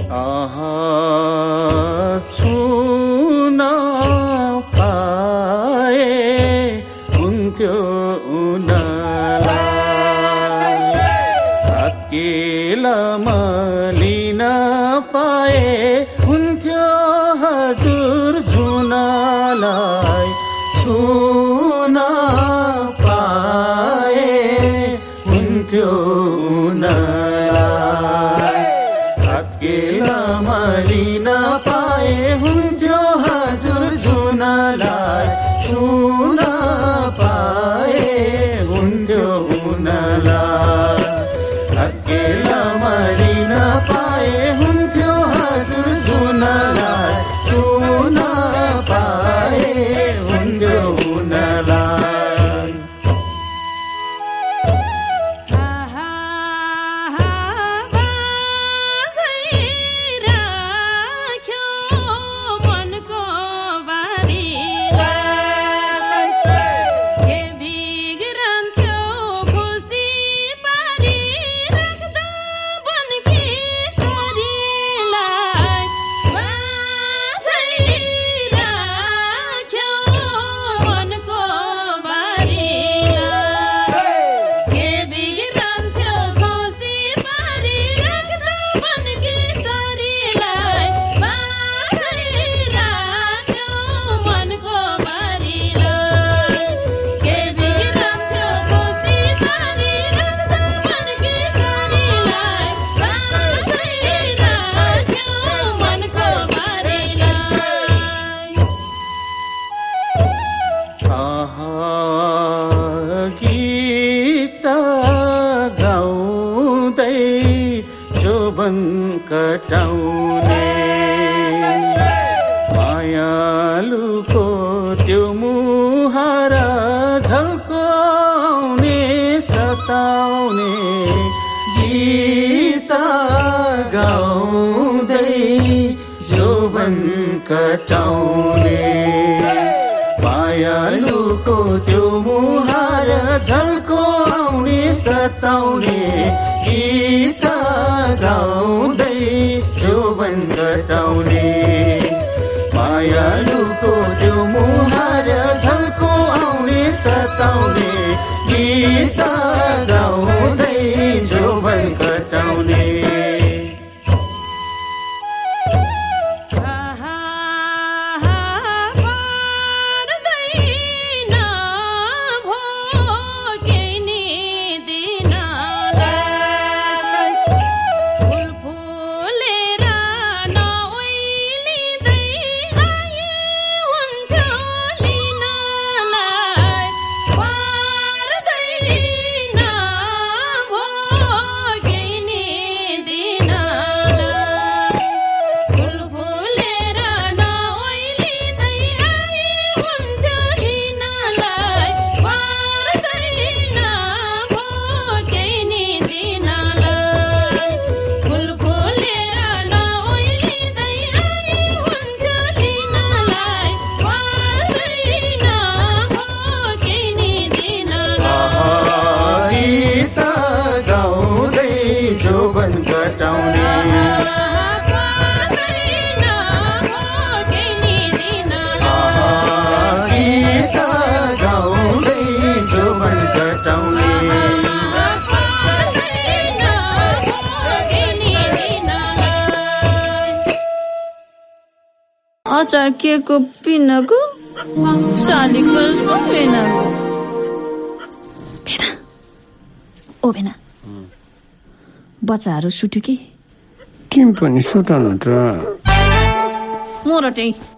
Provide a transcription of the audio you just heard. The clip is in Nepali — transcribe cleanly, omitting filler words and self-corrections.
छुन पाए हुन्थ्यो उनलाई अकेलामा लिन पाए हुन्थ्यो हजुर जुनलाई छुन पाए हुन्थ्यो उनलाई अकेलामा लिन पाए हुन्थ्यो हजुर जुनलाई छुन पाए हुन्थ्यो उनलाई अकेलामा लिन पाए हुन्थ्यो हजुर जुनलाई छुन पाए हुन्थ्यो उनलाई कटाउने मायालुको त्यो मुहार झल्काउने सताउने गीत गाउँदै जोबन कटाउने मायालुको त्यो मुहार झल्काउने सताउने गीत गाउँदै जोबन कटाउने मायालुको त्यो मुहार झल्को आउने सताउने गीत गाउँदै जोबन कटाउने अचार के को पिनको सालीको बेनाको बेना ओ बेना बच्चाहरू सुट्यो कि किन पनि सुटाउनु त म र त्यही